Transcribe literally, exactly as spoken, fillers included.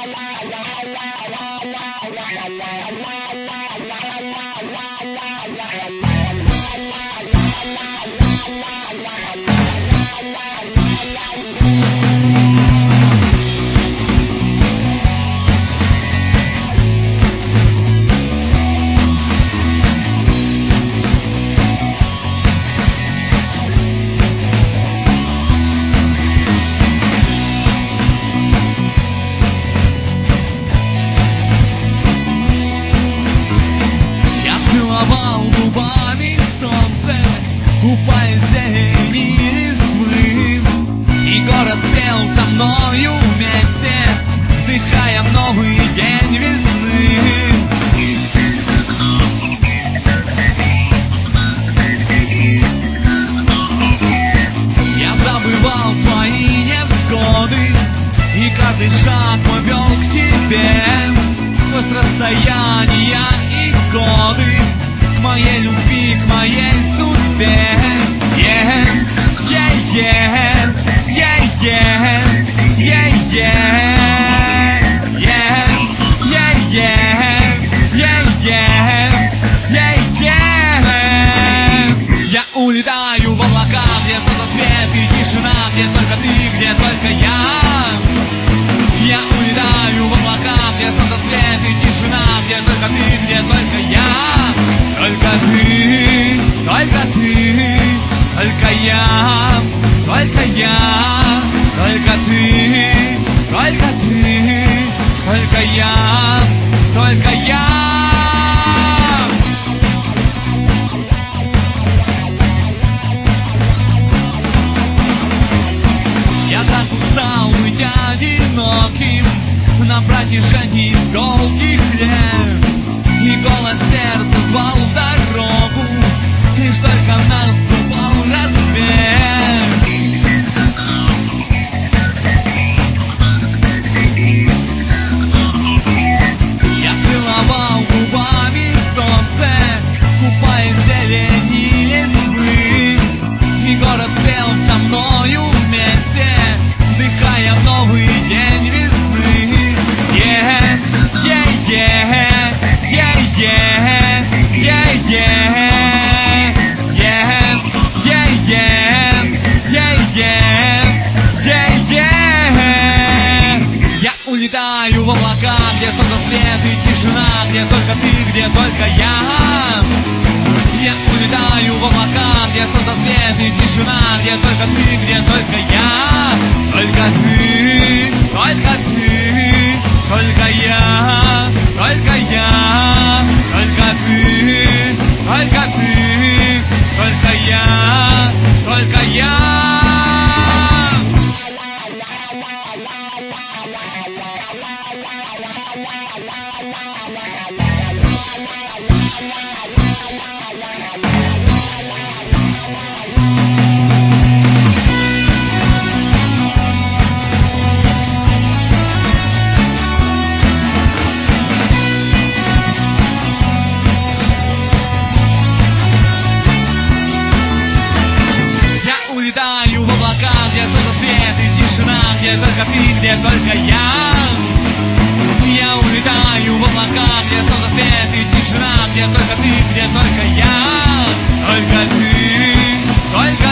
Упали зелени листвы, и город пел со мною вместе, вдыхая новый день весны. Я забывал свои невзгоды, и каждый шаг мой вел к тебе, сквозь расстояния и годы, к моей любви, к моей судьбе. Yeah, yeah, yeah, yeah, yeah, yeah, yeah, yeah, yeah, yeah, yeah, yeah. Я улетаю в облака, где солнце свет и тишина, где только ты, где только я. Я улетаю в облака, где солнце свет и тишина, где только ты, где только я. Только ты, только ты, только я, только я, только ты, только ты, только я, только я. Я так устал быть одиноким на протяжении долгих лет, и голос сердца звал в дорогу, лишь только наступал рассвет. Я целовал губами солнце, купаясь в зелени листвы, и город пел со мною вместе, вдыхая новый день весны. Yeah, yeah, yeah, yeah, yeah, yeah, yeah, yeah, yeah, yeah, yeah, yeah, yeah. Я улетаю в облака, где солнце свет и тишина, где только ты, где только я. Я улетаю в облака, где солнце свет и тишина, где только ты, где только я. Только ты, только ты, только я, только я, только ты, только ты, только я, только я. Улетаю в облака, где солнце свет и тишина, где только ты, где только я. Я улетаю в облака, где солнце свет и тишина, где только ты, где только я. Только ты, только